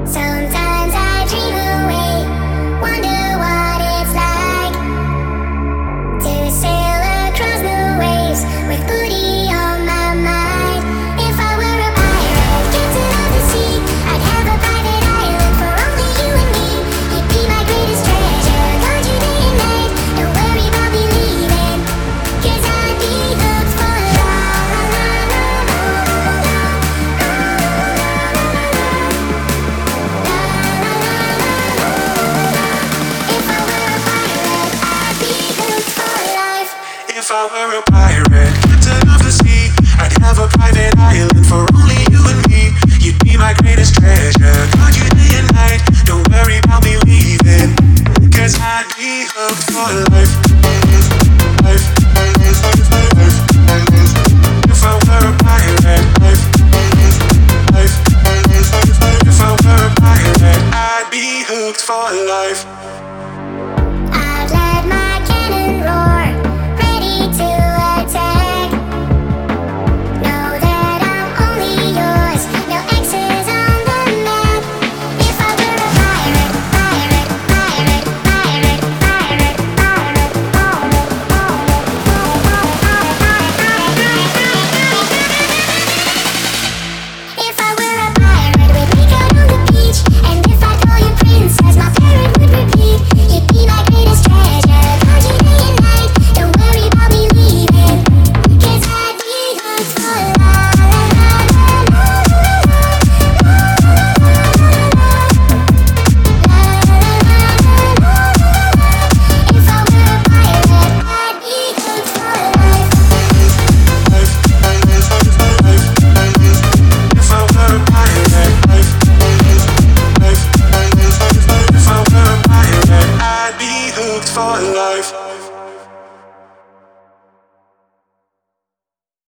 Sometimes I dream away, wonder what it's like to sail across the waves with booty on my mind. If I were a pirate, captain of the sea, I'd have a private island for only you and me. You'd be my greatest treasure, guard you day and night. Don't worry about me leaving, 'cause I'd be hooked for life. If I were a pirate, captain of the sea, I'd have a private island for only you and me. You'd be my greatest treasure, guard you day and night. Don't worry about me leaving, 'cause I'd be hooked for life. Life. If I were a pirate, life. Life. If I were a pirate, I'd be hooked for life. I'd let my cannon roar, ready to attack. Know that I'm only yours, no X's on the map. If I were a pirate, pirate, pirate, pirate, pirate, pirate, if I were a pirate, we'd make out on the beach. And if I call you princess, my parrot would repeat. You'd be my greatest treasure, guard you day and night. Don't worry about me leaving, 'cause I'd be hooked for If I were a pirate, I'd be hooked for life. Life. If I were a pirate, life. Life. If I were a pirate, I'd be hooked for life.